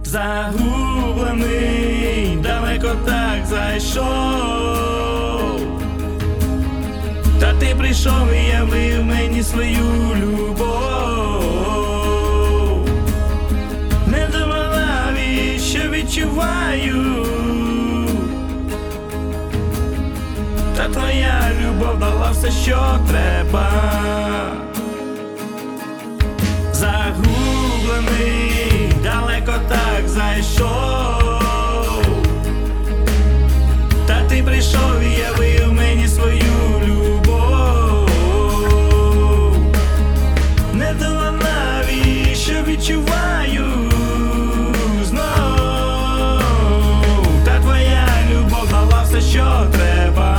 Загублений, далеко так зайшов, та ти прийшов і явив мені свою любов. Не думала, що відчуваю, та твоя любов дала все, що треба. Загублений, далеко так зайшов, та ти прийшов і явив мені свою любов. Не дала навіть, що відчуваю знов, та твоя любов дала все, що треба.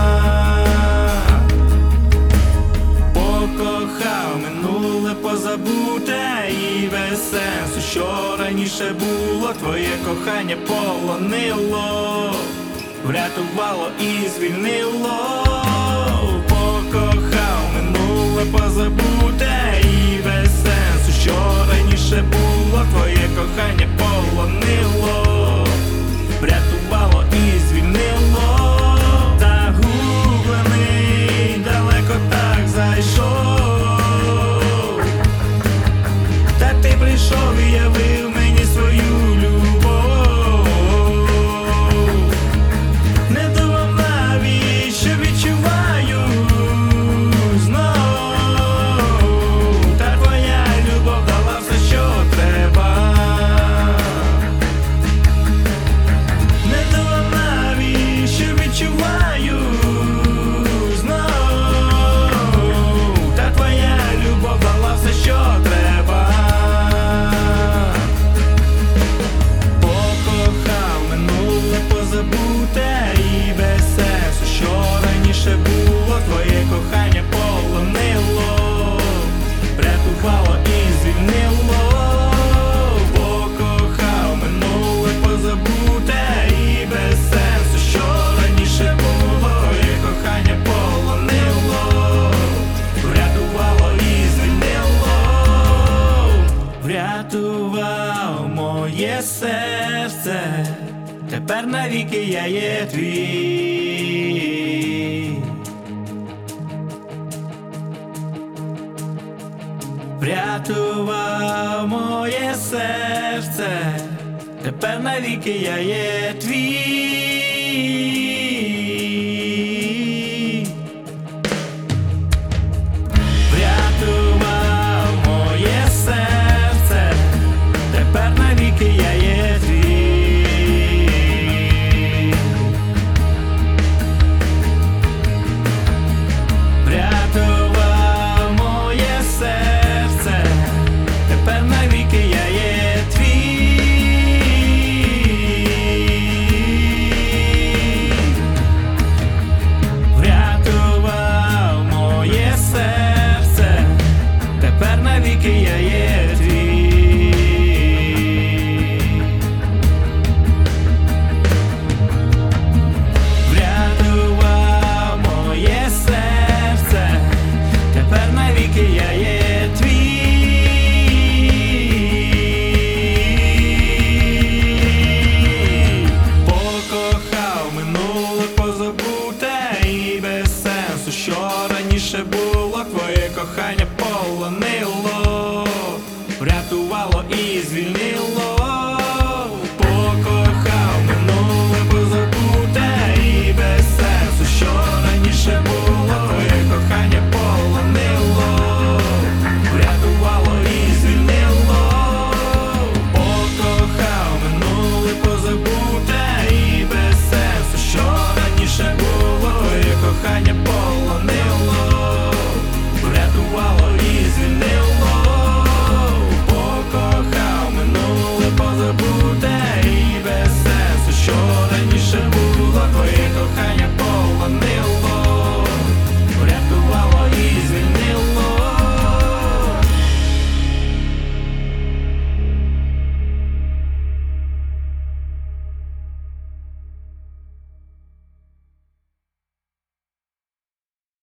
Покохав минуле позабуте і без сенсу, що раніше було, твоє кохання полонило, врятувало і звільнило. Покохав минуле позабуте і без сенсу, що раніше було, твоє кохання полонило, врятувало і звільнило. Загублений, далеко так зайшов, та ти прийшов і явив мені свою любов. Не думав навіть, що відчуваю знов, та твоя любов дала все, що треба. Не думав навіть, що відчуваю знов, та твоя любов дала все, що треба. Покохав минуле позабуте і без сенсу, що раніше було, твоє кохання полонило, врятувало і звільнило. Покохав минуле позабуте і без сенсу, що раніше було, твоє кохання полонило, врятувало і звільнило. Врятував моє серце, тепер навіки я є твій. Врятував моє серце, тепер навіки я є твій. Врятував моє серце, тепер навіки я є твій. Врятував моє серце, тепер навіки я є твій. Врятував моє серце, тепер навіки я є твій. Врятував моє серце, тепер навіки я є твій. Покохав минуле позабуте і без сенсу, що раніше було, твоє кохання полонило, врятувало і звільнило.